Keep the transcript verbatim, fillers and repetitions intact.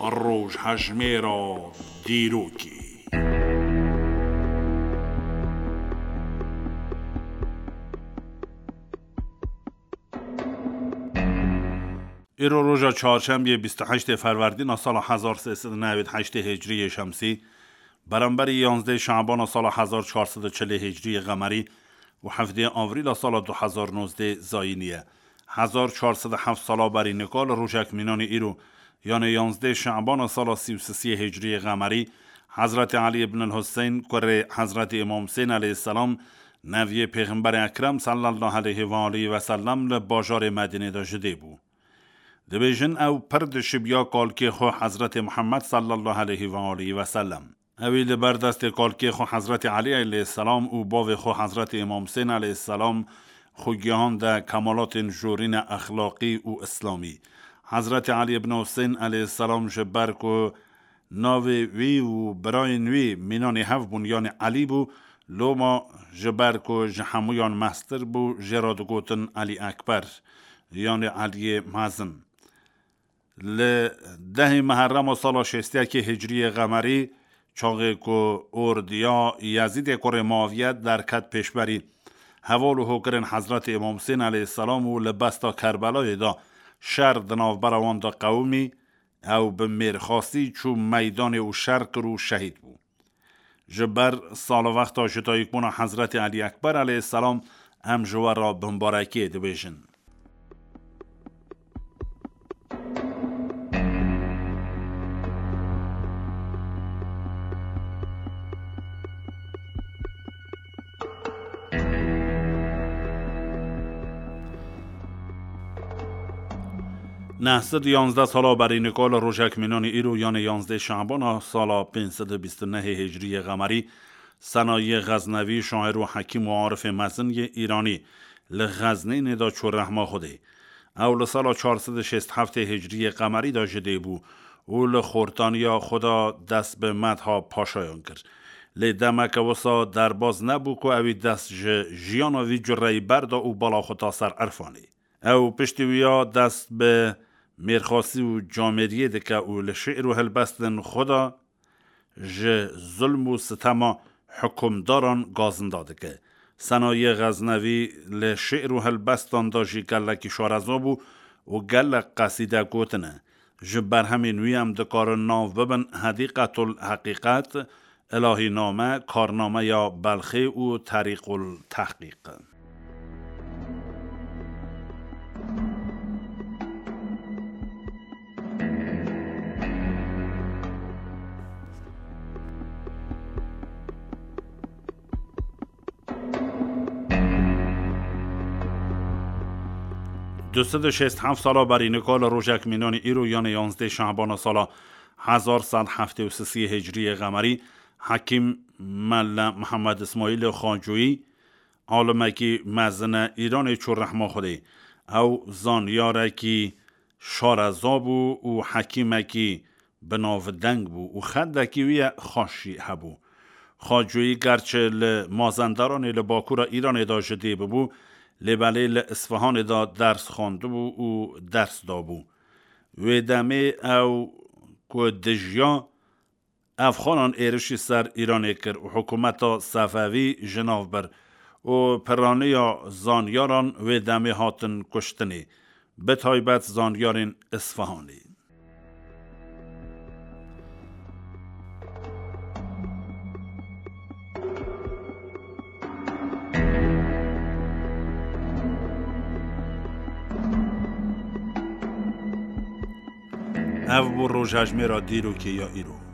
روژ هجمه را دیروکی. ایرو روژا چهارشنبه بیست و هشتم فروردین سال هزار و سیصد و نود و هشت هجری شمسی برابر یازدهم شعبان سال هزار و چهارصد و چهل هجری قمری و هفدهم آوریل سال دو هزار و نوزده زاینیه. هزار و چهارصد و هفت سال بر نکال روژک مینان ایرو یعنی یازدهم شعبان سال سی و سه هجری قمری حضرت علی ابن الحسین کره حضرت امام حسین علیه السلام نوی پیغمبر اکرم صلی الله علیه و آله و سلم لباجار مدینه داشته بود. دبیجن او پرد شبیا کال که خو حضرت محمد صلی الله علیه و آله و سلم اویل بردست کال که خو حضرت علی علیه السلام او باو خو حضرت امام حسین علیه السلام خوگیان ده کمالات جورین اخلاقی و اسلامی. حضرت علی ابن حسین علیه السلام جبر کو ناوی وی و براین وی مینان هف بنیان علی بو لوما جبر کو جهمویان مستر بو جراد گوتن علی اکبر یعنی علی معظم. ل ده محرم سال شصت که هجری قمری چاقه کو اردیا یزید کره معاویت در کت پیشبری حوال و حکرن حضرت امام حسین علیه السلام و لبستا کربلای دا شر دناو براوان دا قومی او به میرخاستی چو میدان او شرق رو شهید بود. جبر سال وقتا شتایک بونا حضرت علی اکبر علیه السلام هم جوار را بمبارکی دویشن. نهصد یازده سالا برای نکال روژک مینان ایرو یعنی یازده شعبان سالا پانصد و بیست و نه هجری قمری صنایع غزنوی شاعر و حکیم و عارف مزن ایرانی لغزنین دا چو رحمه خوده اول سالا چهارصد و شصت و هفت هجری قمری دا جده بو او لخورتانیا خدا دست به مدها پاشایان کرد. لدمک وسا درباز نبو که اوی دست جیانوی جرهی بردا او بالا خدا سر عرفانی او پشتویا دست به میرخاسی و جامریه دکه او لشعر و هلبستن خدا ج ظلم و ستما حکمداران گازن داده که صنایع غزنوی لشعر و هلبستان دا جی گلکی شارزابو و گلک قصیده گوتنه ج برهمین ویم دکار ناو ببن حدیقت الحقیقت الهی نامه کارنامه یا بلخی و طریق التحقیق. دویست و شصت و هفت سالا برای نکال روژک مینان ایرو یعنی یازده شعبان سالا هزار و صد و هفتاد و سه هجری قمری حکیم ملا محمد اسماعیل خانجویی عالمکی مزن ایران چو رحمه خوده او زانیارکی شارزا بو و حکیمکی بناو دنگ بو و خدکی وی خاشی هبو. خانجویی گرچه لمازندران لباکور ایران دا جده بو لبله لاسفهان دا درس خانده بو و درس دا بو و دمه او که دجیا افغانان ایرشی سر ایران کر و حکومت صفوی جناف بر و پرانه یا زانیاران و دمه هاتن کشتنی به تایبت زانیارین اصفهانی. او بو روژ هجمه را دیرو که یا ایرو